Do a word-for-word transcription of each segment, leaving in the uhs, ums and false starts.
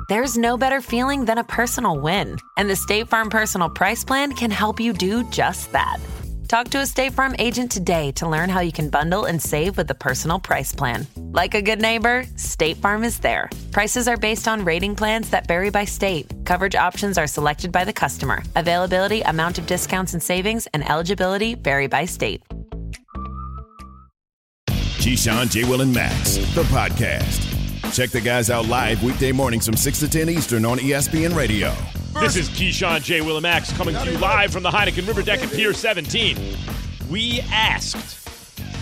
There's no better feeling than a personal win. And the State Farm Personal Price Plan can help you do just that. Talk to a State Farm agent today to learn how you can bundle and save with the Personal Price Plan. Like a good neighbor, State Farm is there. Prices are based on rating plans that vary by state. Coverage options are selected by the customer. Availability, amount of discounts and savings, and eligibility vary by state. Keyshawn, J. Will, and Max, the podcast. Check the guys out live weekday mornings from six to ten Eastern on E S P N Radio. This is Keyshawn, J. Will, and Max coming to you live from the Heineken River Deck at Pier seventeen. We asked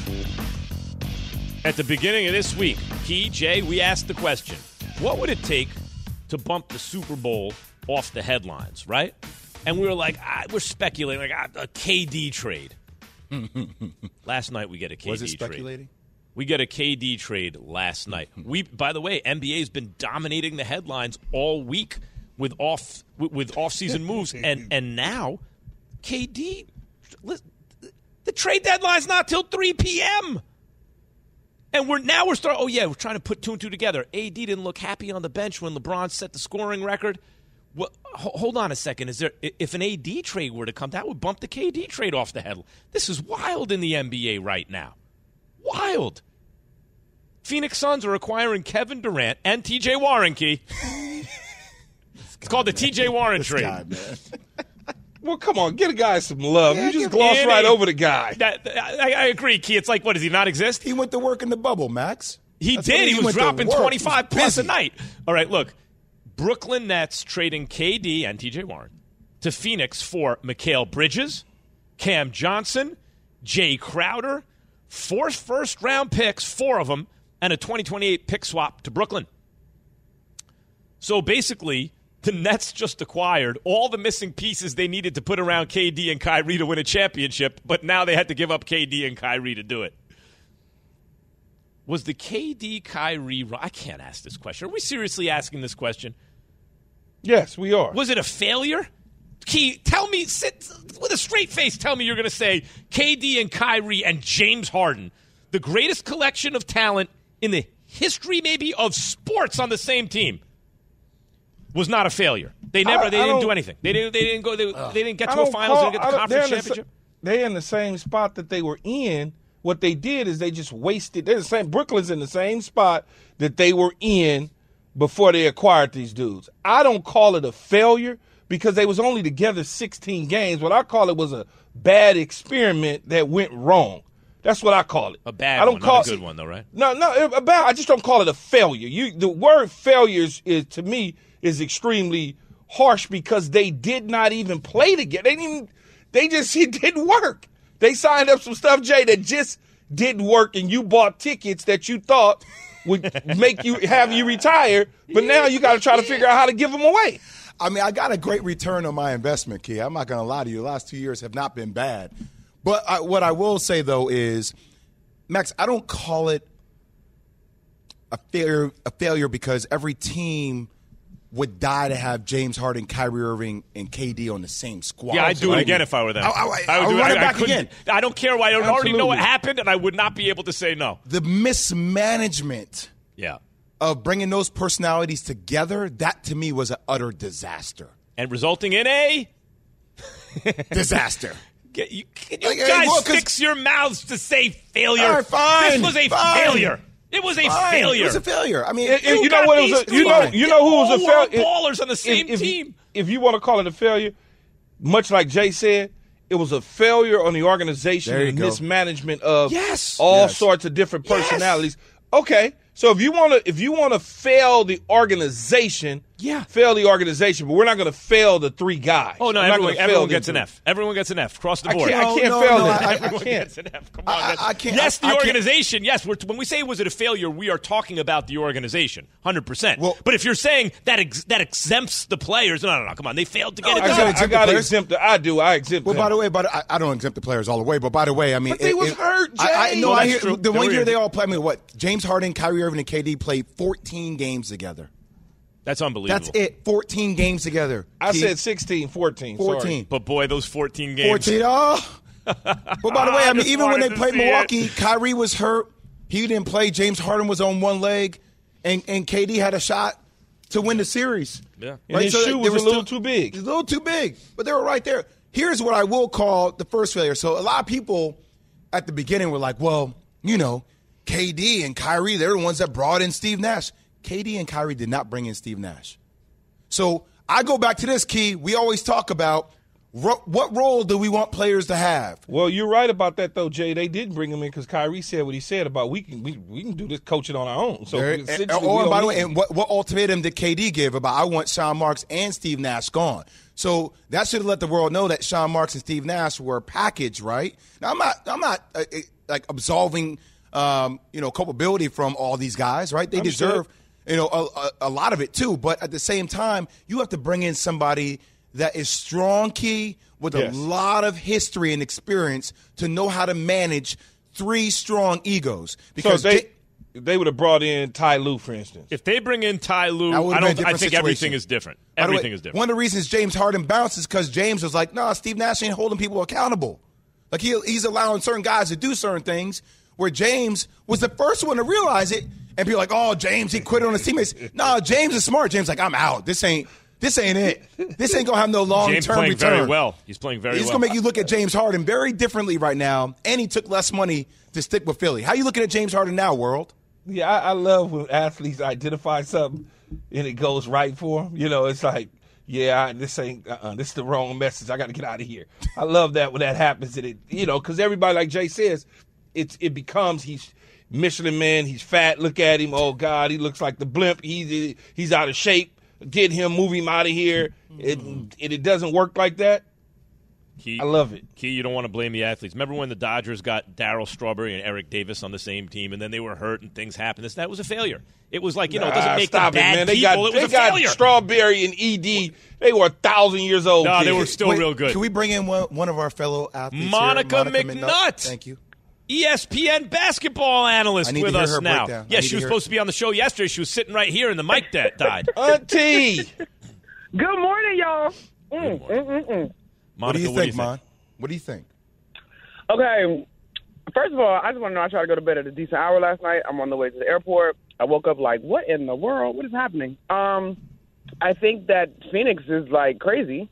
at the beginning of this week, Key, Jay, we asked the question, what would it take to bump the Super Bowl off the headlines, right? And we were like, ah, we're speculating, like ah, a K D trade. Last night we get a K D trade. Was it speculating? We get a K D trade last night. We, by the way, N B A's been dominating the headlines all week with off with, with off-season moves, and and now K D, the trade deadline's not till three p.m. And we're now we're starting. Oh yeah, we're trying to put two and two together. A D didn't look happy on the bench when LeBron set the scoring record. Well, hold on a second. Is there if an A D trade were to come, that would bump the K D trade off the headline? This is wild in the N B A right now. Wild. Phoenix Suns are acquiring Kevin Durant and T J Warren, Key. It's called the T J Warren trade. Guy, man. Well, come on, get a guy some love. Yeah, you just gloss right a, over the guy. That, I, I agree, Key. It's like, what, does he not exist? He went to work in the bubble, Max. He That's did. He, he was dropping twenty-five plus a busy. night. All right, look. Brooklyn Nets trading K D and T J Warren to Phoenix for Mikal Bridges, Cam Johnson, Jay Crowder, four first-round picks, four of them, and a twenty twenty-eight pick swap to Brooklyn. So basically, the Nets just acquired all the missing pieces they needed to put around K D and Kyrie to win a championship, but now they had to give up K D and Kyrie to do it. Was the K D Kyrie – I can't ask this question. Are we seriously asking this question? Yes, we are. Was it a failure? Key, tell me, sit with a straight face, tell me you're going to say K D and Kyrie and James Harden, the greatest collection of talent in the history maybe of sports on the same team, was not a failure. They never, I, they I didn't do anything. They didn't, they didn't go, they, uh, they didn't get to a finals, call, they didn't get to the conference they're championship. The, they're in the same spot that they were in. What they did is they just wasted. They're the same. Brooklyn's in the same spot that they were in before they acquired these dudes. I don't call it a failure because they was only together sixteen games. What I call it was a bad experiment that went wrong. That's what I call it. A bad I don't one, call not a it, good one, though, right? No, no, a bad. I just don't call it a failure. You, the word failure is, is to me is extremely harsh because they did not even play together. They didn't even, they just it didn't work. They signed up some stuff, Jay, that just didn't work, and you bought tickets that you thought would make you have you retire, but now you got to try to figure out how to give them away. I mean, I got a great return on my investment, Key. I'm not going to lie to you. The last two years have not been bad. But I, what I will say, though, is, Max, I don't call it a failure, a failure because every team would die to have James Harden, Kyrie Irving, and K D on the same squad. Yeah, I'd do right? it again if I were them. I, I, I, I would I do would run it it back I again. I don't care why I already Absolutely. know what happened, and I would not be able to say no. The mismanagement Yeah. of bringing those personalities together, that to me was an utter disaster. And resulting in a Disaster. Get, you, can you Like, hey, guys well, 'cause- fix your mouths to say failure? All right, fine, This was a fine. failure. It was a Fine. failure. It was a failure. I mean, And- and You you know got what? It these was a, three you know, you know who was a all world failure? ballers on the same if, if, team. If you want to call it a failure, much like Jay said, it was a failure on the organization There you and go. mismanagement of Yes. all Yes. sorts of different Yes. personalities. Okay, so if you want to, if you want to fail the organization, Yeah. fail the organization, but we're not going to fail the three guys. Oh, no, We're not everyone, gonna everyone fail gets them an three. F. Everyone gets an F across the I board. can't, I No, can't no, fail no, that. I- I, Everyone can't. gets an F. Come on, I- guys. I can't- Yes, I- the I can't- organization. Yes, we're, when we say was it a failure, we are talking about the organization, one hundred percent. Well- but if you're saying that ex, that exempts the players, no, no, no, come on, they failed to get No, it I done. gotta I, exempt the got to players. exempt. The, I do. I exempt. Well, them. by the way, but I, I don't exempt the players all the way. But by the way, I mean, But they was hurt, I, I, Jay. no, Well, I that's hear, true. the They one were year they injured. all played. I mean, what? James Harden, Kyrie Irving, and K D played fourteen games together. That's unbelievable. That's it. fourteen games together. I Keith. said sixteen, fourteen. fourteen. But boy, those fourteen games. fourteen. Oh. But by the way, I I mean, just even when they wanted to played see it. Milwaukee, Kyrie was hurt. He didn't play. James Harden was on one leg, and, and K D had a shot. to win the series. Yeah. And his shoe was a little too big. A little too big, but they were right there. Here's what I will call the first failure. So a lot of people at the beginning were like, well, you know, K D and Kyrie, they're the ones that brought in Steve Nash. K D and Kyrie did not bring in Steve Nash. So I go back to this, Key. We always talk about ro- what role do we want players to have? Well, you're right about that, though, Jay. They did bring him in because Kyrie said what he said about we can we, we can do this coaching on our own. So, and, and, oh, and by the way, and what, what ultimatum did K D give about I want Sean Marks and Steve Nash gone? So that should have let the world know that Sean Marks and Steve Nash were a package, right? Now I'm not I'm not uh, like absolving um, you know culpability from all these guys, right? They Understood. deserve you know a, a, a lot of it too, but at the same time, you have to bring in somebody that is strong, Key, with Yes. a lot of history and experience to know how to manage three strong egos. Because so they J- they would have brought in Ty Lue, for instance. If they bring in Ty Lue, That would've I been a don't. I different think situation. everything is different. By the way, Everything is different. One of the reasons James Harden bounced is because James was like, "Nah, Steve Nash ain't holding people accountable. Like he, he's allowing certain guys to do certain things." Where James was the first one to realize it and be like, "Oh, James, he quit on his teammates." Nah, James is smart. James like, "I'm out. This ain't this ain't it. This ain't gonna have no long James term playing return." very well. He's playing very He's well. gonna make you look at James Harden very differently right now, and he took less money to stick with Philly. How you looking at James Harden now, world? Yeah, I, I love when athletes identify something and it goes right for them. You know, it's like, yeah, I, this ain't, uh-uh, this is the wrong message. I got to get out of here. I love that when that happens. And it, you know, because everybody, like Jay says, it's it becomes he's Michelin man. He's fat. Look at him. Oh God, he looks like the blimp. He's he's out of shape. Get him, move him out of here. It, it it doesn't work like that. Key, I love it. Key, you don't want to blame the athletes. Remember when the Dodgers got Darryl Strawberry and Eric Davis on the same team, and then they were hurt and things happened? This, that was a failure. It was like, you know, it doesn't Nah, make stop them bad it, man. They people. got, it was they a got failure. Strawberry and E D. They were a thousand years old. No, kids. they were still Wait, real good. Can we bring in one, one of our fellow athletes Monica, here? McNutt. Thank you. E S P N basketball analyst I need with to hear us her now. breakdown. I Yeah, need she to was hear- supposed to be on the show yesterday. She was sitting right here, and the mic da- died. Auntie. Good morning, y'all. Mm, mm, mm, mm. Monica, What do you think, Mon? What do you think? Okay, first of all, I just want to know I tried to go to bed at a decent hour last night. I'm on the way to the airport. I woke up like, what in the world? What is happening? Um, I think that Phoenix is like crazy.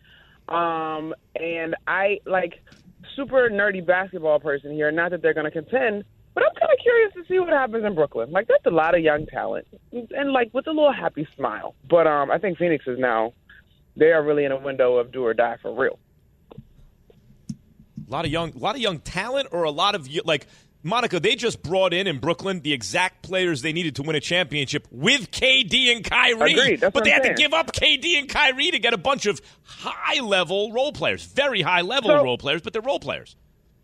Um, and I like super nerdy basketball person here. Not that they're going to contend, but I'm kind of curious to see what happens in Brooklyn. Like that's a lot of young talent, and like with a little happy smile. But um, I think Phoenix is now they are really in a window of do or die for real. A lot of young, a lot of young talent, or a lot of like Monica. They just brought in in Brooklyn the exact players they needed to win a championship with K D and Kyrie. Agreed. That's but what they I'm had saying. to give up K D and Kyrie to get a bunch of high level role players, very high level So- role players, but they're role players.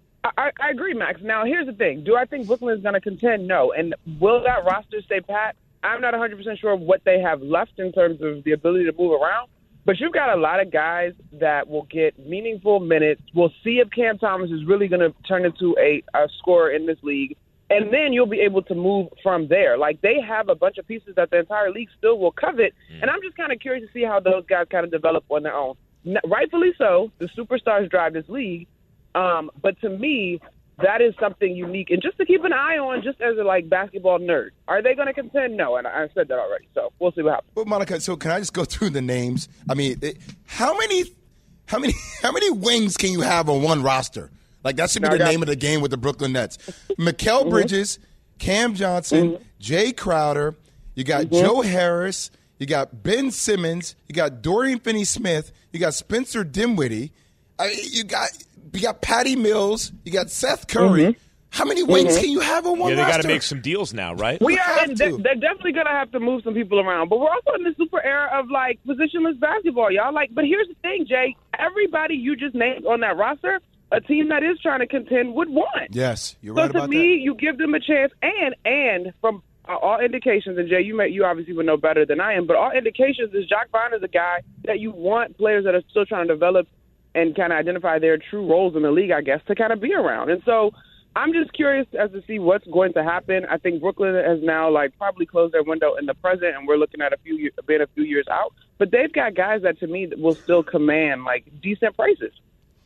I, I agree, Max. Now, here's the thing. Do I think Brooklyn is going to contend? No. And will that roster stay pat? I'm not one hundred percent sure what they have left in terms of the ability to move around. But you've got a lot of guys that will get meaningful minutes. We'll see if Cam Thomas is really going to turn into a, a scorer in this league. And then you'll be able to move from there. Like, they have a bunch of pieces that the entire league still will covet. Mm. And I'm just kind of curious to see how those guys kind of develop on their own. N- rightfully so. The superstars drive this league. Um, but to me, that is something unique. And just to keep an eye on, just as a, like, basketball nerd. Are they going to contend? No, and I, I said that already. So we'll see what happens. Well, Monica, so can I just go through the names? I mean, it, how many how many, how many wings can you have on one roster? Like, that should be No, I the got- name of the game with the Brooklyn Nets. Mikal Mm-hmm. Bridges, Cam Johnson, Mm-hmm. Jay Crowder, you got Joe Harris, you got Ben Simmons, you got Dorian Finney-Smith, you got Spencer Dinwiddie, I, you got you got Patty Mills, you got Seth Curry. Mm-hmm. How many wings can you have on one Yeah, they roster? got to make some deals now, right? We You are, have and to. they- they're definitely going to have to move some people around. But we're also in the super era of, like, positionless basketball, y'all. Like, but here's the thing, Jay. Everybody you just named on that roster, a team that is trying to contend would want. Yes, you're So right to about me, that. you give them a chance, and and from uh, all indications, and Jay, you may, you obviously would know better than I am, but all indications is Jacques Vaughn is a guy that you want players that are still trying to develop and kind of identify their true roles in the league, I guess, to kind of be around. And so I'm just curious as to see what's going to happen. I think Brooklyn has now like probably closed their window in the present, and we're looking at a few years, being a few years out. But they've got guys that to me will still command like decent prices.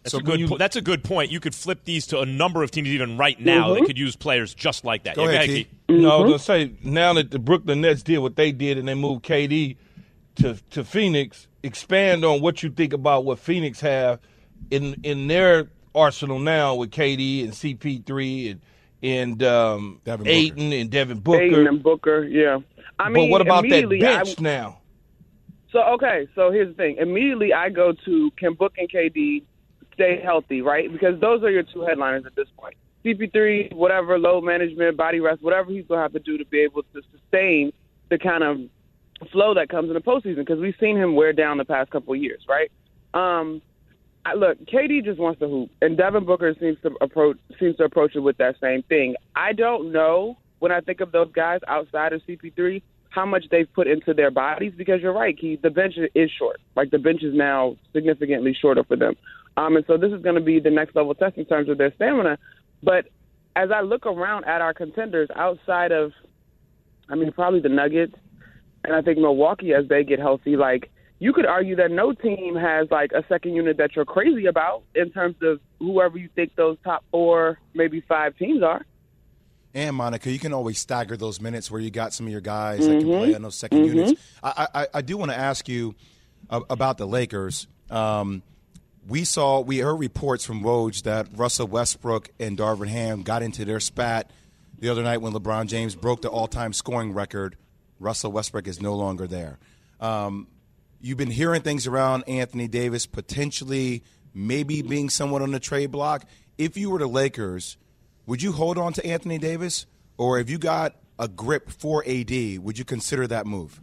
That's, So a good you- po- that's a good point. You could flip these to a number of teams even right now Mm-hmm. that could use players just like that. Go Yeah, ahead, Keith. Keith. No, I was gonna say now that the Brooklyn Nets did what they did and they moved K D to to Phoenix, expand on what you think about what Phoenix have in in their arsenal now with K D and C P three and and um, Devin Booker. Ayton and Devin Booker. Ayton and Booker, yeah. I mean, but what about that immediately bench I, now? So, okay, so here's the thing. Immediately I go to, can Book and K D stay healthy, right? Because those are your two headliners at this point. C P three, whatever, load management, body rest, whatever he's going to have to do to be able to sustain the kind of flow that comes in the postseason, because we've seen him wear down the past couple of years, right? Um, I, look, K D just wants to hoop, and Devin Booker seems to approach seems to approach it with that same thing. I don't know, when I think of those guys outside of C P three, how much they've put into their bodies, because you're right, Keith, the bench is short. Like, the bench is now significantly shorter for them. Um, and so this is going to be the next level test in terms of their stamina. But as I look around at our contenders outside of, I mean, probably the Nuggets, and I think Milwaukee as they get healthy, like, you could argue that no team has, like, a second unit that you're crazy about in terms of whoever you think those top four, maybe five teams are. And, Monica, you can always stagger those minutes where you got some of your guys mm-hmm. that can play on those second mm-hmm. units. I, I, I do want to ask you about the Lakers. Um, we saw, we heard reports from Woj that Russell Westbrook and Darvin Ham got into their spat the other night when LeBron James broke the all-time scoring record. Russell Westbrook is no longer there. Um, you've been hearing things around Anthony Davis potentially maybe being somewhat on the trade block. If you were the Lakers, would you hold on to Anthony Davis? Or if you got a grip for A D, would you consider that move?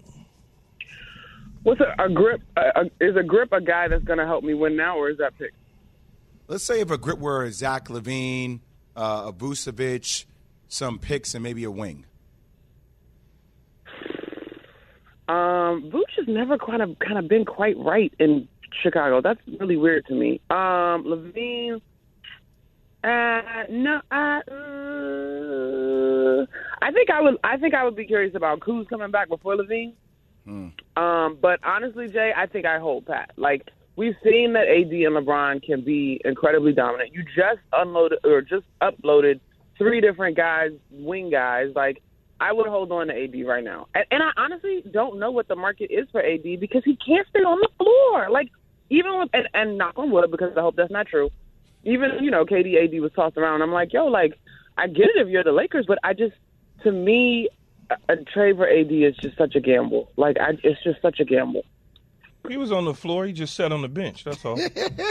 What's a, a grip? A, a, is a grip a guy that's going to help me win now, or is that pick? Let's say if a grip were Zach LaVine, uh, a Vucevic, some picks, and maybe a wing. Um, Vooch has never kind of kind of been quite right in Chicago. That's really weird to me. Um, LaVine, uh, no, uh, uh, I think I would. I think I would be curious about Kuz coming back before LaVine. Hmm. Um, but honestly, Jay, I think I hold pat. Like, we've seen that A D and LeBron can be incredibly dominant. You just unloaded or just uploaded three different guys, wing guys. Like, I would hold on to A D right now. And, and I honestly don't know what the market is for A D because he can't stay on the floor. Like, even with, and, and knock on wood, because I hope that's not true. Even, you know, K D, A D was tossed around. I'm like, yo, like, I get it if you're the Lakers, but I just, to me, a, a trade for A D is just such a gamble. Like, I, it's just such a gamble. He was on the floor. He just sat on the bench. That's all. I,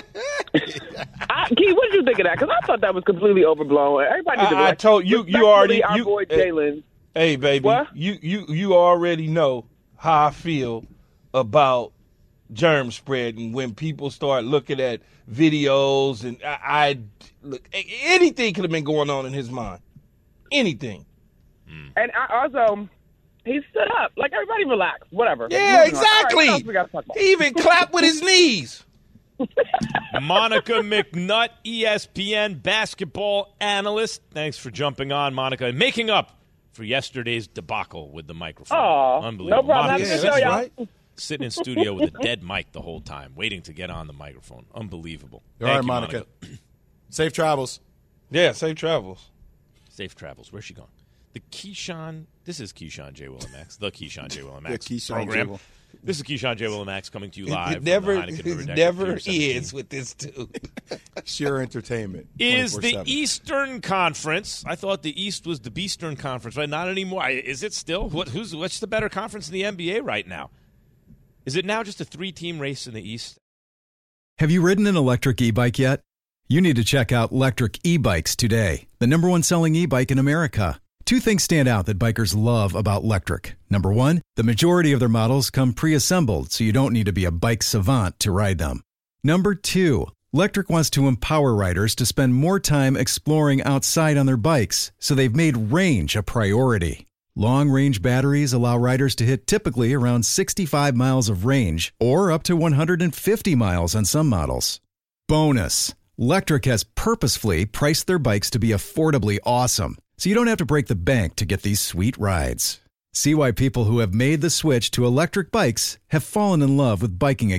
Key, what did you think of that? Because I thought that was completely overblown. Everybody, I, I told you, you already, our you, boy Jalen. Hey, baby, what? you you you already know how I feel about germ spread, and when people start looking at videos, and I, I look, anything could have been going on in his mind, anything. And I also, he stood up. Like, everybody relax. Whatever. Yeah, exactly. Right, we gotta talk about? He even clapped with his knees. Monica McNutt, E S P N basketball analyst. Thanks for jumping on, Monica, and making up for yesterday's debacle with the microphone. Oh, unbelievable. no problem. Monica Yeah, sitting, that's right. sitting in studio with a dead mic the whole time, waiting to get on the microphone. Unbelievable. All Thank right, you, Monica. Safe travels. Yeah, safe travels. Safe travels. Where's she going? The Keyshawn. This is Keyshawn J. Willimax. The Keyshawn J. Willimax The Keyshawn J. program. Will. This is Keyshawn J. Willimax coming to you live. It never, from the Heineken River it Deck never Pier seventeen. ends with this dude. Sheer entertainment. Is the twenty-four seven. Eastern Conference? I thought the East was the Beastern Conference, right? Not anymore. Is it still? What? Who's? What's the better conference in the N B A right now? Is it now just a three-team race in the East? Have you ridden an electric e-bike yet? You need to check out Lectric E-Bikes today, the number one selling e-bike in America. Two things stand out that bikers love about Lectric. Number one, the majority of their models come pre-assembled, so you don't need to be a bike savant to ride them. Number two, Lectric wants to empower riders to spend more time exploring outside on their bikes, so they've made range a priority. Long-range batteries allow riders to hit typically around sixty-five miles of range, or up to one hundred fifty miles on some models. Bonus, Lectric has purposefully priced their bikes to be affordably awesome, so you don't have to break the bank to get these sweet rides. See why people who have made the switch to electric bikes have fallen in love with biking again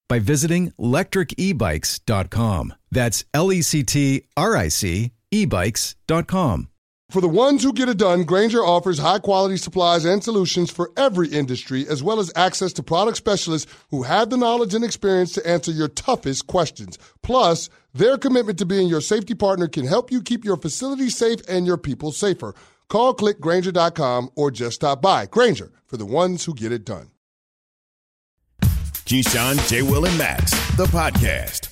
by visiting lectric e bikes dot com. That's L E C T R I C e bikes dot com. For the ones who get it done, Grainger offers high-quality supplies and solutions for every industry, as well as access to product specialists who have the knowledge and experience to answer your toughest questions. Plus, their commitment to being your safety partner can help you keep your facility safe and your people safer. Call, click Grainger dot com, or just stop by. Grainger, for the ones who get it done. Keyshawn, J. Will, and Max, the podcast.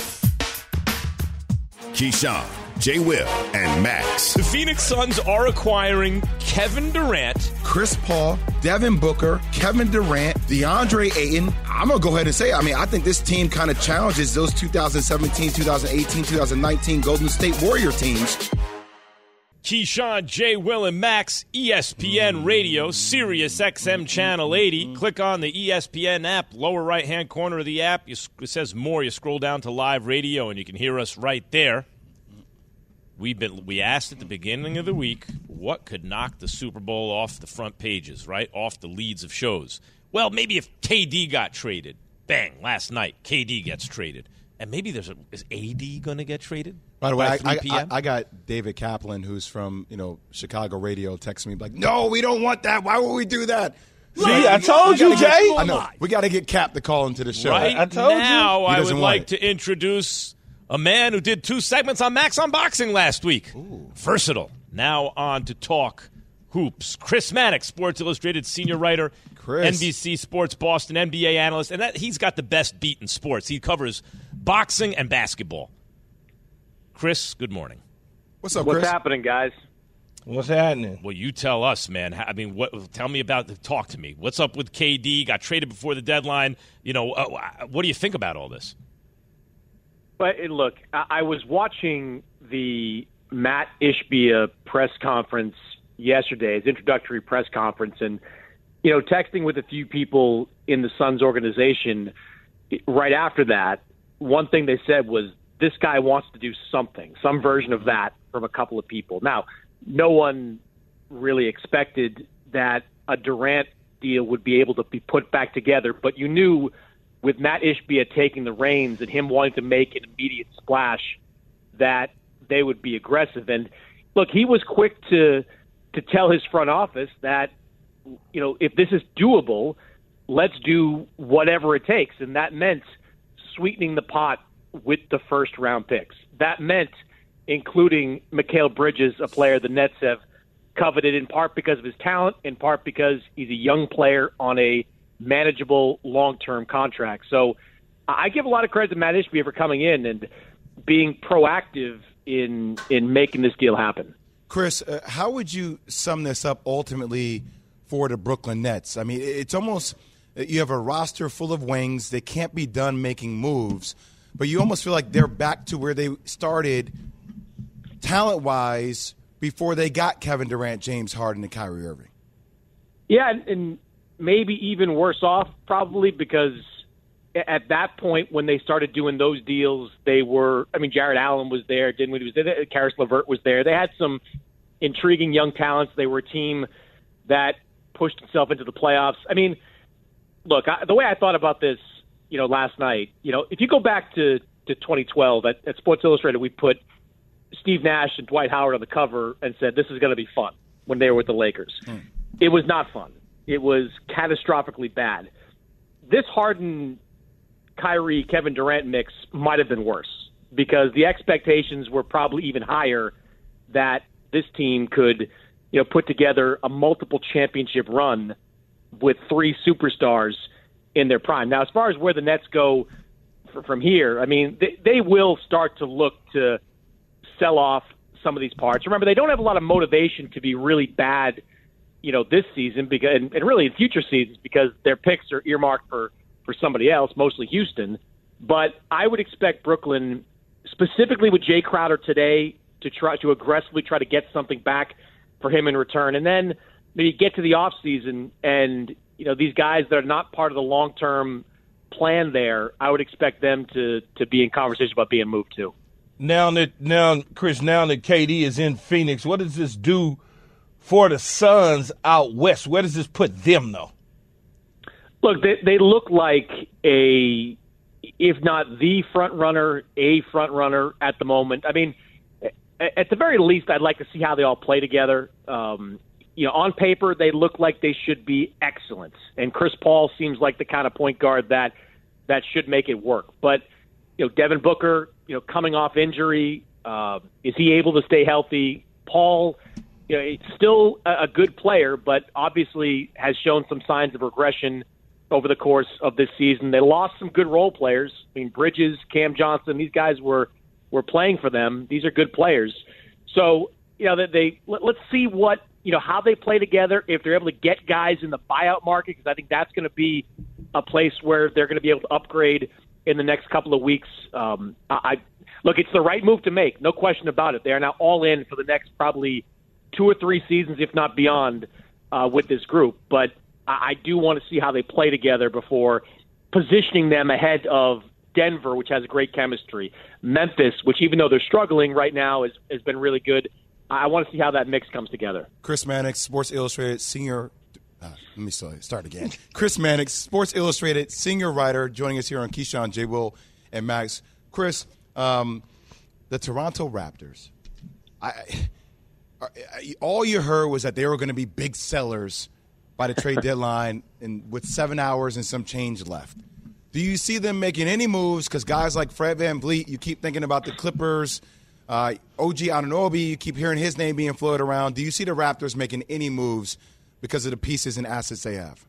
Keyshawn, J. Will, and Max. The Phoenix Suns are acquiring Kevin Durant, Chris Paul, Devin Booker, Kevin Durant, DeAndre Ayton. I'm going to go ahead and say, I mean, I think this team kind of challenges those two thousand seventeen, two thousand eighteen, two thousand nineteen Golden State Warrior teams. Keyshawn, J. Will, and Max, E S P N Radio, Sirius X M Channel eighty. Click on the E S P N app, lower right-hand corner of the app. You, it says more. You scroll down to live radio, and you can hear us right there. We've been we asked at the beginning of the week what could knock the Super Bowl off the front pages, right? Off the leads of shows. Well, maybe if K D got traded. Bang, last night, K D gets traded. And maybe there's a – is A D going to get traded? By the way, by I, I, I got David Kaplan, who's from, you know, Chicago radio, texting me like, no, we don't want that. Why would we do that? See, I told you, Jay. Get, I know. We got to get Cap to call into the show. Right I told now, you. I would like it. to introduce a man who did two segments on Max Unboxing last week. Ooh. Versatile. Now on to talk hoops. Chris Mannix, Sports Illustrated senior writer, Chris. N B C Sports Boston N B A analyst, and that he's got the best beat in sports. He covers boxing and basketball. Chris, good morning. What's up, What's Chris? happening, guys? What's happening? Well, you tell us, man. I mean, what? Tell me about. Talk to me. What's up with K D? Got traded before the deadline. You know, uh, what do you think about all this? But look, I was watching the Matt Ishbia press conference yesterday, his introductory press conference, and you know, texting with a few people in the Suns organization. Right after that, one thing they said was, this guy wants to do something, some version of that from a couple of people. Now, no one really expected that a Durant deal would be able to be put back together, but you knew with Matt Ishbia taking the reins and him wanting to make an immediate splash that they would be aggressive. And look, he was quick to to tell his front office that, you know, if this is doable, let's do whatever it takes. And that meant sweetening the pot with the first round picks. That meant including Mikal Bridges, a player the Nets have coveted in part because of his talent, in part because he's a young player on a manageable long-term contract. So I give a lot of credit to Matt Ishbia for coming in and being proactive in in making this deal happen. Chris, uh, how would you sum this up ultimately for the Brooklyn Nets? I mean, it's almost you have a roster full of wings. They can't be done making moves, but you almost feel like they're back to where they started talent-wise before they got Kevin Durant, James Harden, and Kyrie Irving. Yeah, and, and maybe even worse off probably because at that point when they started doing those deals, they were – I mean, Jared Allen was there, Dinwiddie was there, Karis LeVert was there. They had some intriguing young talents. They were a team that pushed itself into the playoffs. I mean, look, I, the way I thought about this, you know, last night, you know, if you go back to, to twenty twelve at, at Sports Illustrated, we put Steve Nash and Dwight Howard on the cover and said this is going to be fun when they were with the Lakers. Hmm. It was not fun. It was catastrophically bad. This Harden, Kyrie, Kevin Durant mix might have been worse because the expectations were probably even higher that this team could, you know, put together a multiple championship run with three superstars in their prime. Now, as far as where the Nets go f- from here, I mean, they, they will start to look to sell off some of these parts. Remember, they don't have a lot of motivation to be really bad, you know, this season because, and, and really in future seasons because their picks are earmarked for, for somebody else, mostly Houston. But I would expect Brooklyn, specifically with Jay Crowder today, to try to aggressively try to get something back for him in return. And then maybe get to the offseason and, you know, these guys that are not part of the long-term plan there, I would expect them to, to be in conversation about being moved too. Now that now, Chris, now that K D is in Phoenix, what does this do for the Suns out west? Where does this put them, though? Look, they, they look like a if not the front runner, a front runner at the moment. I mean, at the very least, I'd like to see how they all play together. Um, you know, on paper, they look like they should be excellent. And Chris Paul seems like the kind of point guard that that should make it work. But, you know, Devin Booker, you know, coming off injury, uh, is he able to stay healthy? Paul, you know, he's still a, a good player, but obviously has shown some signs of regression over the course of this season. They lost some good role players. I mean, Bridges, Cam Johnson, these guys were were playing for them. These are good players. So, you know, that they let, let's see what, you know, how they play together, if they're able to get guys in the buyout market, because I think that's going to be a place where they're going to be able to upgrade in the next couple of weeks. Um, I, I look, it's the right move to make, no question about it. They are now all in for the next probably two or three seasons, if not beyond, uh, with this group. But I, I do want to see how they play together before positioning them ahead of Denver, which has great chemistry, Memphis, which even though they're struggling right now, is, has been really good. I want to see how that mix comes together. Chris Mannix, Sports Illustrated senior. Uh, let me start again. Chris Mannix, Sports Illustrated senior writer, joining us here on Keyshawn, J. Will, and Max. Chris, um, the Toronto Raptors. I, I, all you heard was that they were going to be big sellers by the trade deadline, and with seven hours and some change left. Do you see them making any moves? Because guys like Fred VanVleet, you keep thinking about the Clippers. Uh, O G Anunoby, you keep hearing his name being floated around. Do you see the Raptors making any moves because of the pieces and assets they have?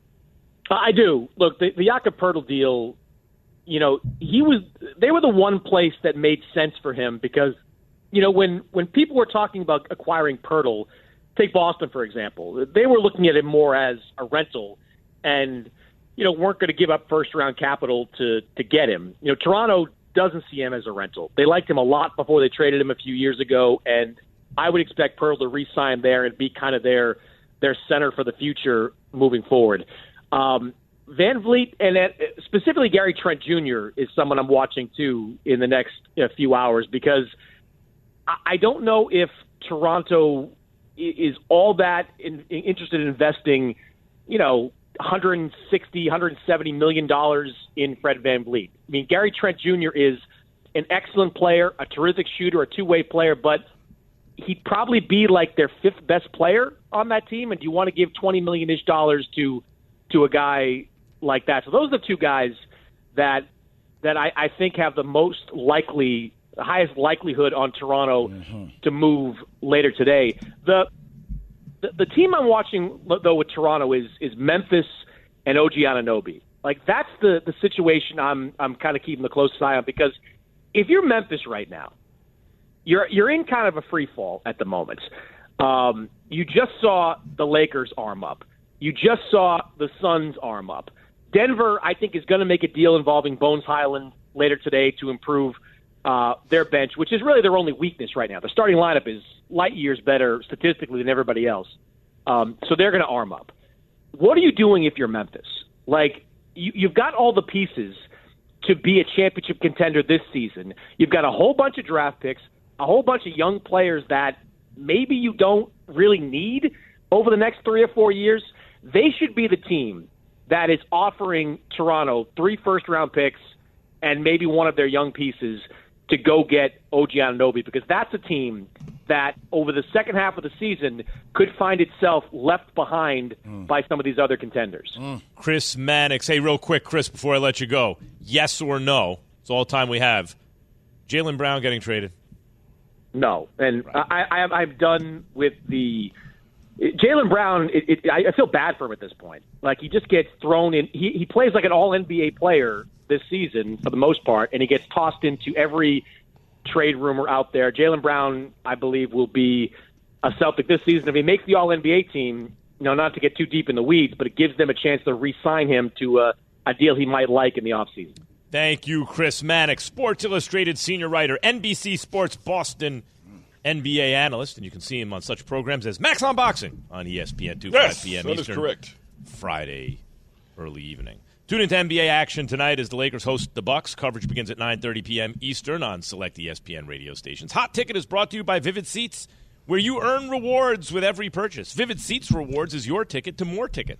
I do. Look, the, the Jakob Poeltl deal, you know, he was. They were the one place that made sense for him because, you know, when, when people were talking about acquiring Poeltl, take Boston, for example, they were looking at it more as a rental and, you know, weren't going to give up first-round capital to to get him. You know, Toronto doesn't see him as a rental. They liked him a lot before they traded him a few years ago, and I would expect Poeltl to re-sign there and be kind of their their center for the future moving forward. Um, VanVleet and uh, specifically Gary Trent Junior is someone I'm watching too in the next you know, few hours because I, I don't know if Toronto is all that in, interested in investing, you know, one sixty, one seventy million dollars in Fred VanVleet. I mean, Gary Trent Junior is an excellent player, a terrific shooter, a two-way player, but he'd probably be like their fifth best player on that team. And do you want to give twenty million ish dollars to to a guy like that? So those are the two guys that that I, I think have the most likely, the highest likelihood on Toronto mm-hmm. to move later today. The The, the team I'm watching, though, with Toronto is is Memphis and O G Anunoby. Like, that's the, the situation I'm I'm kind of keeping a close eye on because if you're Memphis right now, you're you're in kind of a free fall at the moment. Um, you just saw the Lakers arm up. You just saw the Suns arm up. Denver, I think, is going to make a deal involving Bones Highland later today to improve uh, their bench, which is really their only weakness right now. The starting lineup is light years better statistically than everybody else. Um, so they're going to arm up. What are you doing if you're Memphis? Like, you, you've got all the pieces to be a championship contender this season. You've got a whole bunch of draft picks, a whole bunch of young players that maybe you don't really need over the next three or four years. They should be the team that is offering Toronto three first-round picks and maybe one of their young pieces to go get O G Anunoby, because that's a team that over the second half of the season could find itself left behind mm. by some of these other contenders. Mm. Chris Mannix. Hey, real quick, Chris, before I let you go, yes or no? It's all the time we have. Jaylen Brown getting traded? No. And I, I, I'm done with the Jaylen Brown. It, it, I feel bad for him at this point. Like, he just gets thrown in. He, he plays like an all N B A player this season for the most part, and he gets tossed into every trade rumor out there. Jaylen Brown, I believe, will be a Celtic this season. If he makes the all N B A team, you know, not to get too deep in the weeds, but it gives them a chance to re-sign him to a, a deal he might like in the offseason. Thank you, Chris Mannix, Sports Illustrated senior writer, N B C Sports Boston N B A analyst, and you can see him on such programs as Max Unboxing on E S P N two, yes, five p.m. that Eastern, is correct. Friday, early evening. Tune into N B A action tonight as the Lakers host the Bucks. Coverage begins at nine thirty p.m. Eastern on select E S P N radio stations. Hot Ticket is brought to you by Vivid Seats, where you earn rewards with every purchase. Vivid Seats Rewards is your ticket to more tickets.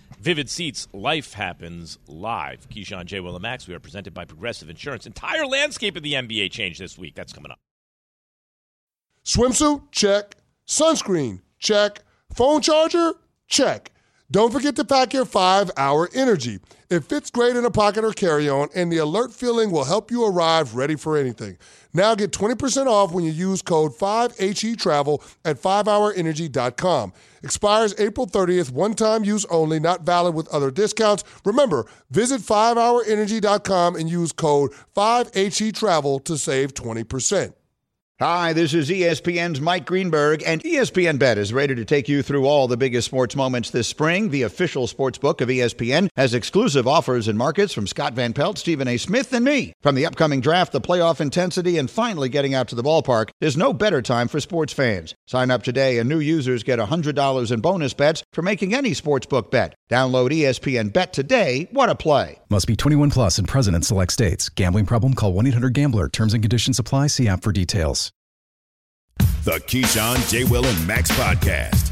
Vivid Seats, life happens live. Keyshawn, J. Will, and Max, we are presented by Progressive Insurance. Entire landscape of the N B A changed this week. That's coming up. Swimsuit? Check. Sunscreen? Check. Phone charger? Check. Don't forget to pack your five hour Energy. It fits great in a pocket or carry-on, and the alert feeling will help you arrive ready for anything. Now get twenty percent off when you use code five H E Travel at five hour energy dot com. Expires April thirtieth, one-time use only, not valid with other discounts. Remember, visit five hour energy dot com and use code five H E Travel to save twenty percent. Hi, this is E S P N's Mike Greenberg, and E S P N Bet is ready to take you through all the biggest sports moments this spring. The official sports book of E S P N has exclusive offers and markets from Scott Van Pelt, Stephen A. Smith, and me. From the upcoming draft, the playoff intensity, and finally getting out to the ballpark, there's no better time for sports fans. Sign up today, and new users get one hundred dollars in bonus bets for making any sportsbook bet. Download E S P N Bet today. What a play. Must be twenty-one plus and present in select states. Gambling problem? Call one eight hundred gambler. Terms and conditions apply. See app for details. The Keyshawn, J. Will, and Max podcast.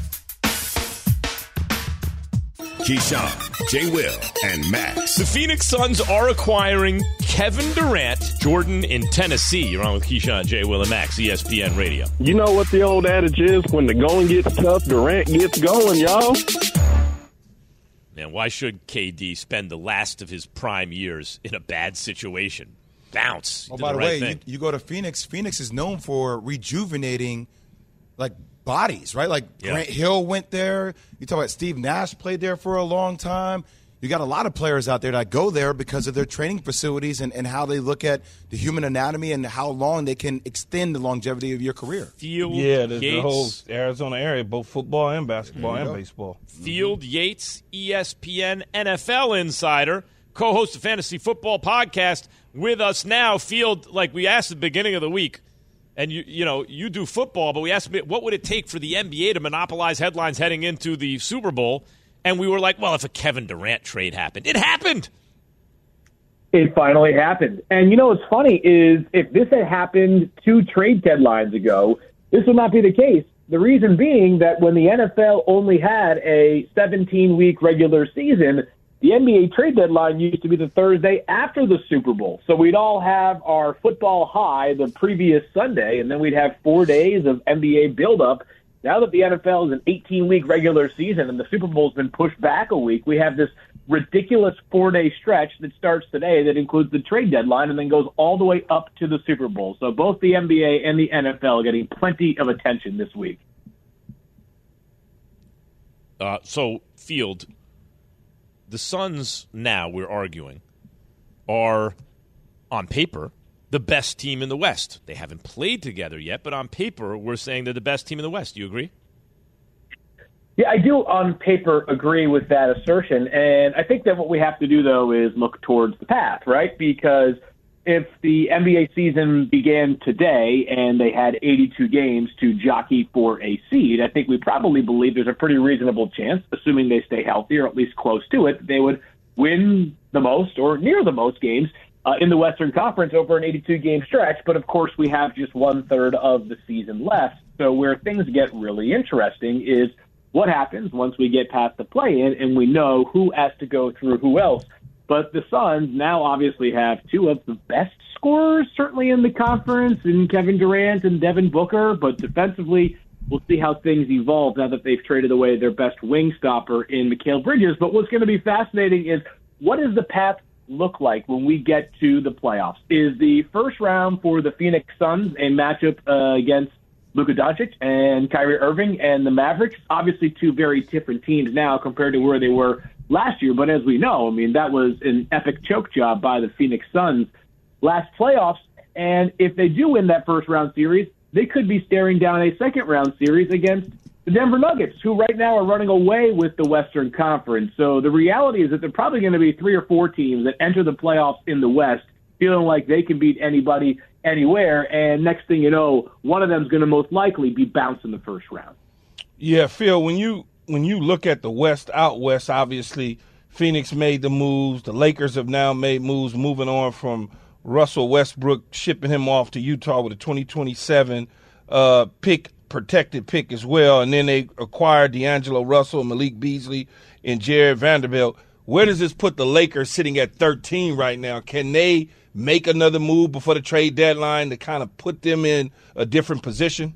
Keyshawn, J. Will, and Max. The Phoenix Suns are acquiring Kevin Durant. Jordan in Tennessee. You're on with Keyshawn, J. Will, and Max, E S P N Radio. You know what the old adage is? When the going gets tough, Durant gets going, y'all. Man, why should K D spend the last of his prime years in a bad situation? Bounce. Oh, by the, the right way, you, you go to Phoenix. Phoenix is known for rejuvenating, like, bodies, right? Like, yeah. Grant Hill went there. You talk about Steve Nash played there for a long time. You got a lot of players out there that go there because of their training facilities and, and how they look at the human anatomy and how long they can extend the longevity of your career. Field yeah, there's Yates, the whole Arizona area, both football and basketball and go. baseball. Field Yates, E S P N N F L insider, co-host of Fantasy Football Podcast, with us now. Field, like we asked at the beginning of the week, and you you know, you do football, but we asked what would it take for the N B A to monopolize headlines heading into the Super Bowl? And we were like, well, if a Kevin Durant trade happened, it happened. It finally happened. And you know what's funny is if this had happened two trade deadlines ago, this would not be the case. The reason being that when the N F L only had a seventeen-week regular season, the N B A trade deadline used to be the Thursday after the Super Bowl. So we'd all have our football high the previous Sunday, and then we'd have four days of N B A buildup. Now that the N F L is an eighteen-week regular season and the Super Bowl's been pushed back a week, we have this ridiculous four-day stretch that starts today that includes the trade deadline and then goes all the way up to the Super Bowl. So both the N B A and the N F L are getting plenty of attention this week. Uh, so, Field, the Suns now, we're arguing, are, on paper, the best team in the West. They haven't played together yet, but on paper, we're saying they're the best team in the West. Do you agree? Yeah, I do on paper agree with that assertion. And I think that what we have to do, though, is look towards the path, right? Because if the N B A season began today and they had eighty-two games to jockey for a seed, I think we probably believe there's a pretty reasonable chance, assuming they stay healthy or at least close to it, they would win the most or near the most games Uh, in the Western Conference over an eighty-two-game stretch. But, of course, we have just one-third of the season left. So where things get really interesting is what happens once we get past the play-in and we know who has to go through who else. But the Suns now obviously have two of the best scorers, certainly in the conference, in Kevin Durant and Devin Booker. But defensively, we'll see how things evolve now that they've traded away their best wing stopper in Mikal Bridges. But what's going to be fascinating is what is the path look like when we get to the playoffs? Is the first round for the Phoenix Suns a matchup uh, against Luka Doncic and Kyrie Irving and the Mavericks? Obviously two very different teams now compared to where they were last year, but as we know, I mean, that was an epic choke job by the Phoenix Suns last playoffs, and if they do win that first round series, they could be staring down a second round series against the Denver Nuggets, who right now are running away with the Western Conference. So the reality is that there are probably going to be three or four teams that enter the playoffs in the West feeling like they can beat anybody anywhere, and next thing you know, one of them is going to most likely be bounced in the first round. Yeah, Phil, when you when you look at the West out West, obviously Phoenix made the moves. The Lakers have now made moves, moving on from Russell Westbrook, shipping him off to Utah with a twenty twenty-seven uh, pick protected pick as well. And then they acquired D'Angelo Russell, Malik Beasley, and Jared Vanderbilt. Where does this put the Lakers sitting at thirteen right now? Can they make another move before the trade deadline to kind of put them in a different position?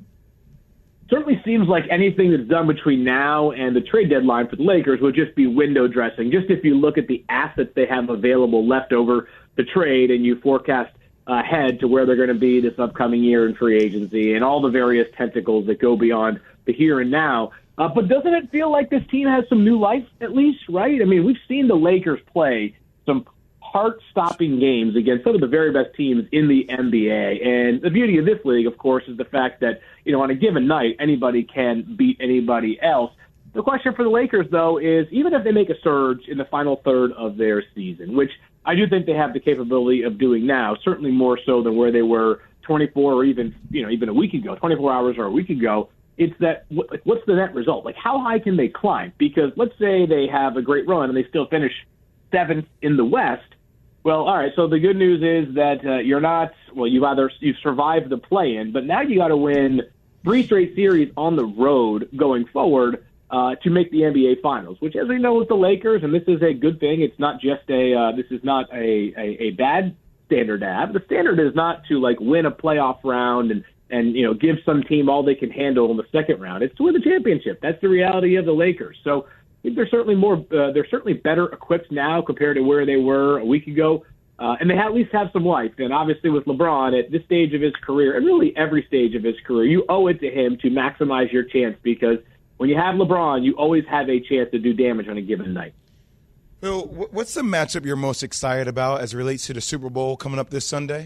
Certainly seems like anything that's done between now and the trade deadline for the Lakers would just be window dressing. Just if you look at the assets they have available left over the trade and you forecast ahead to where they're going to be this upcoming year in free agency and all the various tentacles that go beyond the here and now. Uh, but doesn't it feel like this team has some new life at least, right? I mean, we've seen the Lakers play some heart-stopping games against some of the very best teams in the N B A. And the beauty of this league, of course, is the fact that, you know, on a given night, anybody can beat anybody else. The question for the Lakers, though, is even if they make a surge in the final third of their season, which I do think they have the capability of doing now, certainly more so than where they were twenty-four or even, you know, even a week ago, twenty-four hours or a week ago, it's that like, what's the net result? Like, how high can they climb? Because let's say they have a great run and they still finish seventh in the West. Well, all right, so the good news is that uh, you're not, well, you've either you've survived the play-in, but now you got to win three straight series on the road going forward uh, to make the N B A Finals, which, as we know with the Lakers, and this is a good thing, it's not just a, uh, this is not a, a, a bad standard to have. The standard is not to, like, win a playoff round and, and, you know, give some team all they can handle in the second round. It's to win the championship. That's the reality of the Lakers. So I think they're certainly more, uh, they're certainly better equipped now compared to where they were a week ago. Uh, and they at least have some life. And obviously with LeBron at this stage of his career, and really every stage of his career, you owe it to him to maximize your chance, because when you have LeBron, you always have a chance to do damage on a given night. Phil, what's the matchup you're most excited about as it relates to the Super Bowl coming up this Sunday?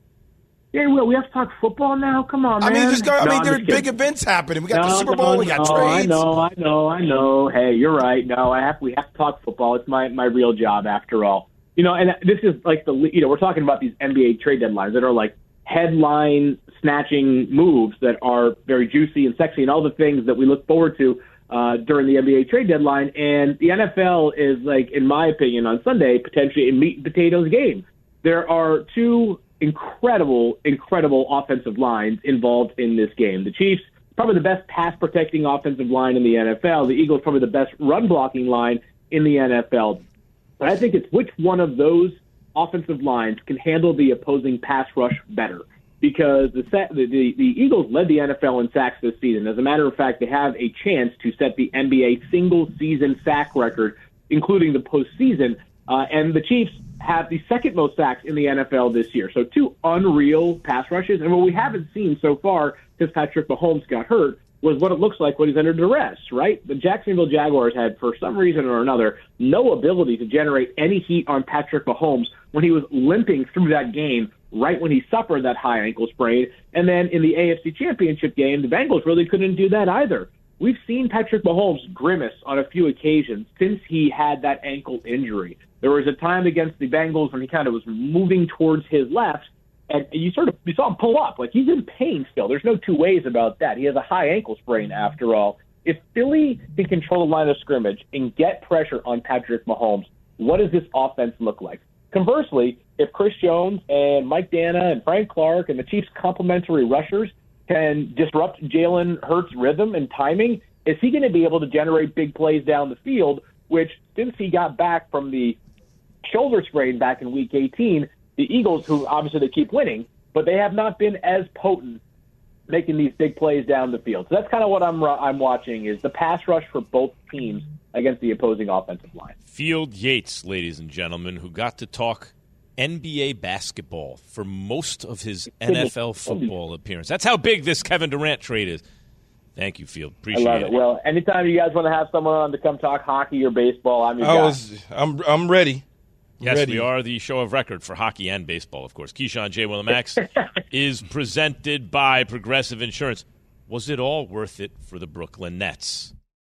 Yeah, well, we have to talk football now. Come on, man. I mean, just go, I no, mean, I'm there's big events happening. We got no, the Super no, Bowl. We got no, trades. I know, I know, I know. Hey, you're right. No, I have. We have to talk football. It's my my real job, after all. You know, and this is like the you know we're talking about these N B A trade deadlines that are like headline snatching moves that are very juicy and sexy and all the things that we look forward to uh, during the N B A trade deadline. And the N F L is, like, in my opinion, on Sunday potentially a meat and potatoes game. There are two incredible, incredible offensive lines involved in this game. The Chiefs, probably the best pass-protecting offensive line in the N F L. The Eagles, probably the best run-blocking line in the N F L. But I think it's which one of those offensive lines can handle the opposing pass rush better. Because the, the, the, the Eagles led the N F L in sacks this season. As a matter of fact, they have a chance to set the N B A single-season sack record, including the postseason. Uh, and the Chiefs have the second most sacks in the N F L this year. So two unreal pass rushes. And what we haven't seen so far since Patrick Mahomes got hurt was what it looks like when he's under duress, right? The Jacksonville Jaguars had, for some reason or another, no ability to generate any heat on Patrick Mahomes when he was limping through that game right when he suffered that high ankle sprain. And then in the A F C Championship game, the Bengals really couldn't do that either. We've seen Patrick Mahomes grimace on a few occasions since he had that ankle injury. There was a time against the Bengals when he kind of was moving towards his left, and you sort of you saw him pull up. Like, he's in pain still. There's no two ways about that. He has a high ankle sprain, after all. If Philly can control the line of scrimmage and get pressure on Patrick Mahomes, what does this offense look like? Conversely, if Chris Jones and Mike Dana and Frank Clark and the Chiefs' complementary rushers can disrupt Jalen Hurts' rhythm and timing, is he going to be able to generate big plays down the field, which, since he got back from the shoulder sprain back in week eighteen, the Eagles, who obviously they keep winning, but they have not been as potent making these big plays down the field. So that's kind of what I'm I'm watching, is the pass rush for both teams against the opposing offensive line. Field Yates, ladies and gentlemen, who got to talk N B A basketball for most of his N F L football appearance. That's how big this Kevin Durant trade is. Thank you, Field. Appreciate it. I love it. it. Well, anytime you guys want to have someone on to come talk hockey or baseball, I'm your I guy. was, I'm, I'm ready. Yes, ready. we are the show of record for hockey and baseball, of course. Keyshawn J. Willimax is presented by Progressive Insurance. Was it all worth it for the Brooklyn Nets?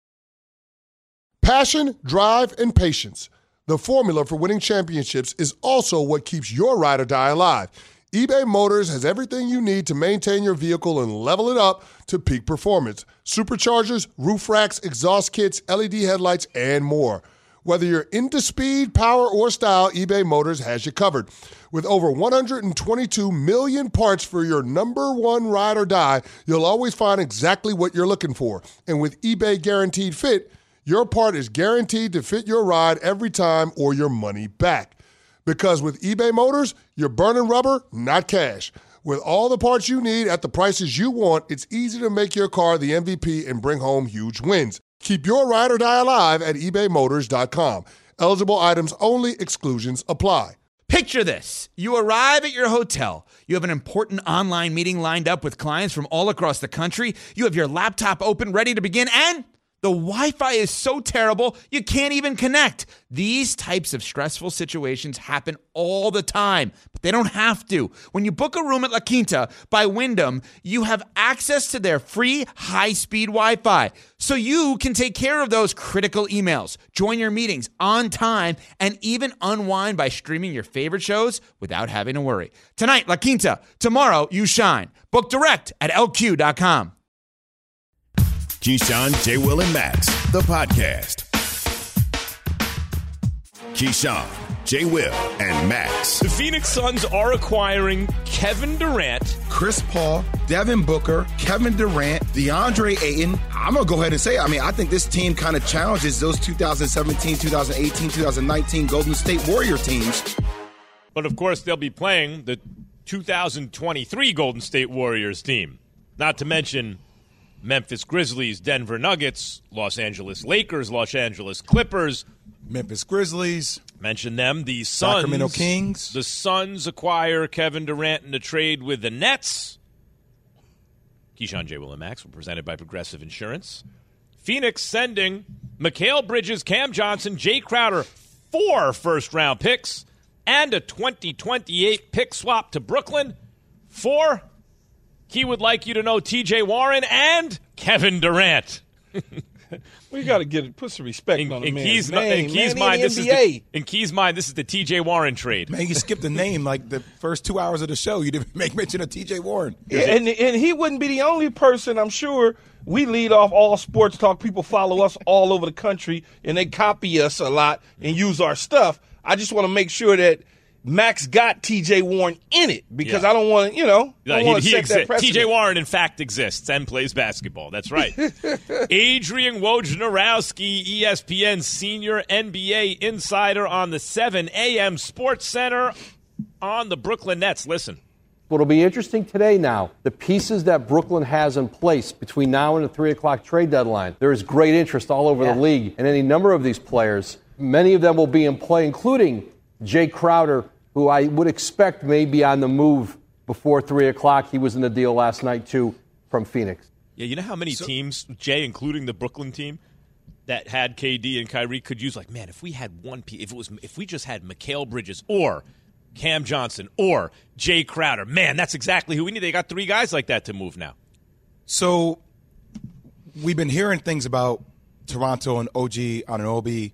Passion, drive, and patience. The formula for winning championships is also what keeps your ride or die alive. eBay Motors has everything you need to maintain your vehicle and level it up to peak performance. Superchargers, roof racks, exhaust kits, L E D headlights, and more. Whether you're into speed, power, or style, eBay Motors has you covered. With over one hundred twenty-two million parts for your number one ride or die, you'll always find exactly what you're looking for. And with eBay Guaranteed Fit, your part is guaranteed to fit your ride every time or your money back. Because with eBay Motors, you're burning rubber, not cash. With all the parts you need at the prices you want, it's easy to make your car the M V P and bring home huge wins. Keep your ride or die alive at ebay motors dot com. Eligible items only. Exclusions apply. Picture this. You arrive at your hotel. You have an important online meeting lined up with clients from all across the country. You have your laptop open, ready to begin, and the Wi-Fi is so terrible, you can't even connect. These types of stressful situations happen all the time, but they don't have to. When you book a room at La Quinta by Wyndham, you have access to their free high-speed Wi-Fi, so you can take care of those critical emails, join your meetings on time, and even unwind by streaming your favorite shows without having to worry. Tonight, La Quinta. Tomorrow, you shine. Book direct at L Q dot com. Keyshawn, J. Will, and Max, the podcast. Keyshawn, J. Will, and Max. The Phoenix Suns are acquiring Kevin Durant, Chris Paul, Devin Booker, Kevin Durant, DeAndre Ayton. I'm going to go ahead and say, I mean, I think this team kind of challenges those two thousand seventeen, two thousand eighteen, two thousand nineteen Golden State Warrior teams. But, of course, they'll be playing the two thousand twenty-three Golden State Warriors team. Not to mention Memphis Grizzlies, Denver Nuggets, Los Angeles Lakers, Los Angeles Clippers, Memphis Grizzlies. Mention them. The Suns. Sacramento Kings. The Suns acquire Kevin Durant in a trade with the Nets. Keyshawn, J. Will, and Max were presented by Progressive Insurance. Phoenix sending Mikal Bridges, Cam Johnson, Jay Crowder, four first-round picks, and a twenty twenty-eight pick swap to Brooklyn for, he would like you to know, T J Warren and Kevin Durant. We got to get it. Put some respect in, on the in man's Key's, name. in Key's man, mind, the this N is B A. the, in Key's mind, this is the T J Warren trade. Man, you skipped the name like the first two hours of the show. You didn't make mention of T J Warren. Yeah, and and he wouldn't be the only person. I'm sure we lead off all sports talk. People follow us all over the country, and they copy us a lot and use our stuff. I just want to make sure that Max got T J Warren in it because Yeah. I don't want to, you know, Yeah, I he, want to he set that exi- precedent. T J Warren, in fact, exists and plays basketball. That's right. Adrian Wojnarowski, E S P N senior N B A insider on the seven a.m. Sports Center on the Brooklyn Nets. Listen. What'll be interesting today now, the pieces that Brooklyn has in place between now and the three o'clock trade deadline. There is great interest all over yeah. the league in any number of these players. Many of them will be in play, including Jay Crowder, who I would expect may be on the move before three o'clock. He was in the deal last night, too, from Phoenix. Yeah, you know how many so, teams, Jay, including the Brooklyn team, that had K D and Kyrie could use, like, man, if we had one piece, if it was, if we just had Mikal Bridges or Cam Johnson or Jay Crowder, man, that's exactly who we need. They got three guys like that to move now. So we've been hearing things about Toronto and O G Anunoby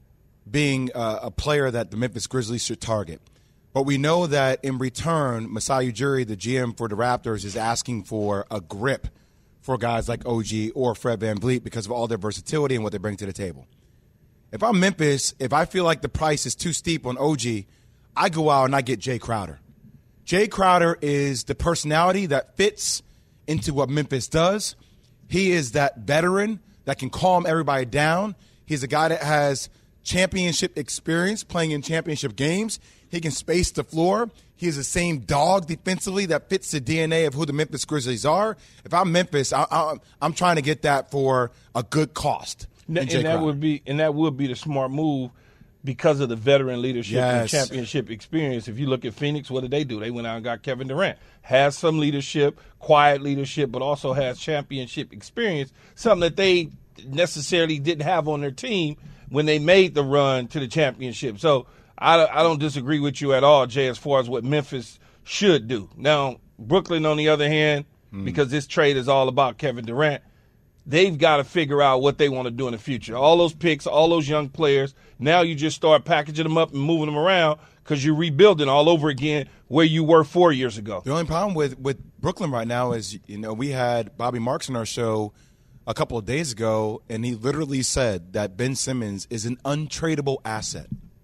being uh, a player that the Memphis Grizzlies should target. But we know that in return, Masai Ujiri, the G M for the Raptors, is asking for a grip for guys like O G or Fred VanVleet because of all their versatility and what they bring to the table. If I'm Memphis, if I feel like the price is too steep on O G, I go out and I get Jay Crowder. Jay Crowder is the personality that fits into what Memphis does. He is that veteran that can calm everybody down. He's a guy that has championship experience playing in championship games. He can space the floor. He is the same dog defensively that fits the D N A of who the Memphis Grizzlies are. If I'm Memphis, I, I, I'm trying to get that for a good cost. And, and that would be and that would be the smart move because of the veteran leadership yes. and championship experience. If you look at Phoenix, what did they do? They went out and got Kevin Durant. Has some leadership, quiet leadership, but also has championship experience, something that they necessarily didn't have on their team when they made the run to the championship. So I, I don't disagree with you at all, Jay, as far as what Memphis should do. Now, Brooklyn, on the other hand, mm. because this trade is all about Kevin Durant, they've got to figure out what they want to do in the future. All those picks, all those young players, now you just start packaging them up and moving them around because you're rebuilding all over again where you were four years ago. The only problem with, with Brooklyn right now is, you know, we had Bobby Marks on our show a couple of days ago, and he literally said that Ben Simmons is an untradeable asset.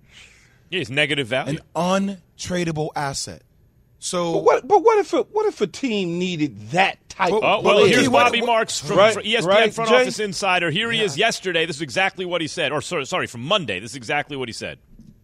Yeah, he's negative value. An untradeable asset. So, but what? But what if a, what if a team needed that type? Oh, of well, player? here's what- Bobby what- Marks from, right, from E S P N right, Front Jay? Office Insider. Here he Yeah. is yesterday. This is exactly what he said. Or sorry, sorry, from Monday. This is exactly what he said.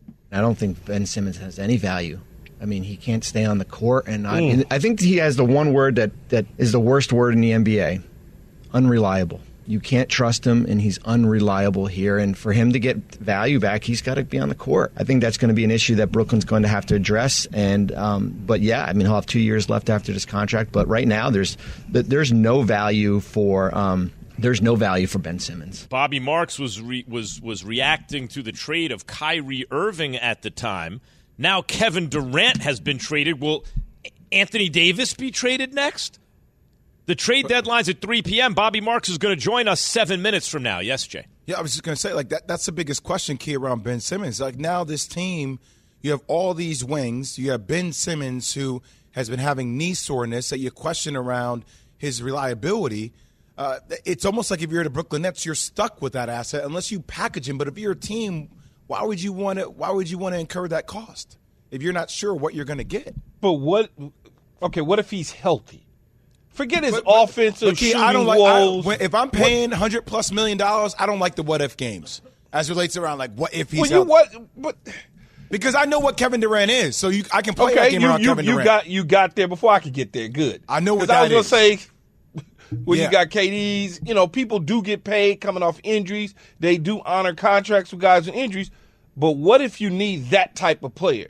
I don't think Ben Simmons has any value. I mean, he can't stay on the court, and I, Mm. and I think he has the one word that, that is the worst word in the N B A: unreliable. You can't trust him, and he's unreliable here. And for him to get value back, he's got to be on the court. I think that's going to be an issue that Brooklyn's going to have to address. And um, but yeah, I mean, he'll have two years left after this contract. But right now, there's there's no value for um, there's no value for Ben Simmons. Bobby Marks was re- was was reacting to the trade of Kyrie Irving at the time. Now Kevin Durant has been traded. Will Anthony Davis be traded next? The trade deadline's at three p.m. Bobby Marks is going to join us seven minutes from now. Yes, Jay? Yeah, I was just going to say, like, that. that's the biggest question, Key, around Ben Simmons. Like, now this team, you have all these wings. You have Ben Simmons, who has been having knee soreness that you question around his reliability. Uh, it's almost like if you're the Brooklyn Nets, you're stuck with that asset unless you package him. But if you're a team, why would you want to? Why would you want to incur that cost if you're not sure what you're going to get? But what? Okay, what if he's healthy? Forget his But- but- offensive but, Key, shooting I don't like. I, woes. when- if I'm paying hundred plus million dollars, I don't like the what if games as relates around like what if he's well, you healthy. what? But Because I know what Kevin Durant is, so you, I can play that okay, game you around you, Kevin you Durant. got you got there before I could get there. Good. I know what 'Cause I was that gonna is. say. When Yeah. you got K Ds, you know, people do get paid coming off injuries. They do honor contracts with guys with injuries. But what if you need that type of player?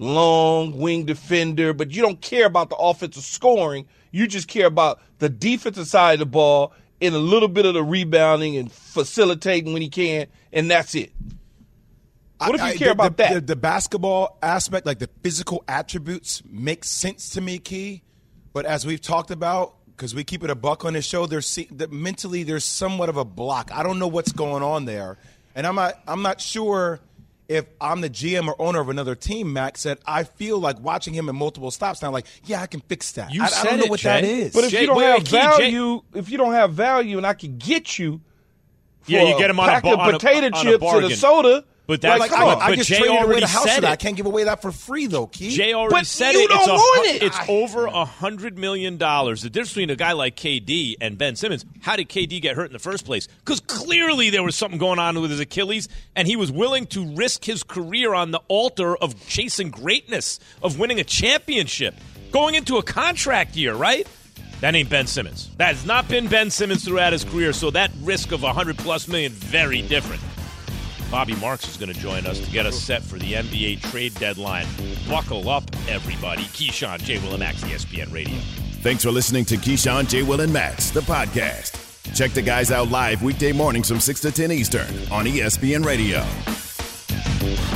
Long wing defender, but you don't care about the offensive scoring. You just care about the defensive side of the ball and a little bit of the rebounding and facilitating when he can, and that's it. What if you I- care the, about the, that? The, the basketball aspect, like the physical attributes, make sense to me, Key. But as we've talked about, because we keep it a buck on this show, there's se- the, mentally there's somewhat of a block. I don't know what's going on there, and I'm not. I'm not sure if I'm the G M or owner of another team, Max, that I feel like watching him in multiple stops now, like, yeah, I can fix that. You I, I said don't know it, what Jay. that is. But if Jay- you don't wait, have wait, Key, Jay- value, if you don't have value, and I can get you, for Yeah, you get him on a pack ba- of on a- potato on a chips and bargain. a soda. But that's like, like, come I, on. I but just Jay traded away already the house said for that. it. I can't give away that for free, though, Key. Jay already But said you it. don't it's a, want it. It's I- over a hundred million dollars. The difference between a guy like K D and Ben Simmons. How did K D get hurt in the first place? Because clearly there was something going on with his Achilles, and he was willing to risk his career on the altar of chasing greatness, of winning a championship, going into a contract year. Right? That ain't Ben Simmons. That has not been Ben Simmons throughout his career. So that risk of a hundred plus million, very different. Bobby Marks is going to join us to get us set for the N B A trade deadline. Buckle up, everybody. Keyshawn, J. Will, and Max, E S P N Radio. Thanks for listening to Keyshawn, J. Will, and Max, the podcast. Check the guys out live weekday mornings from six to ten Eastern on E S P N Radio.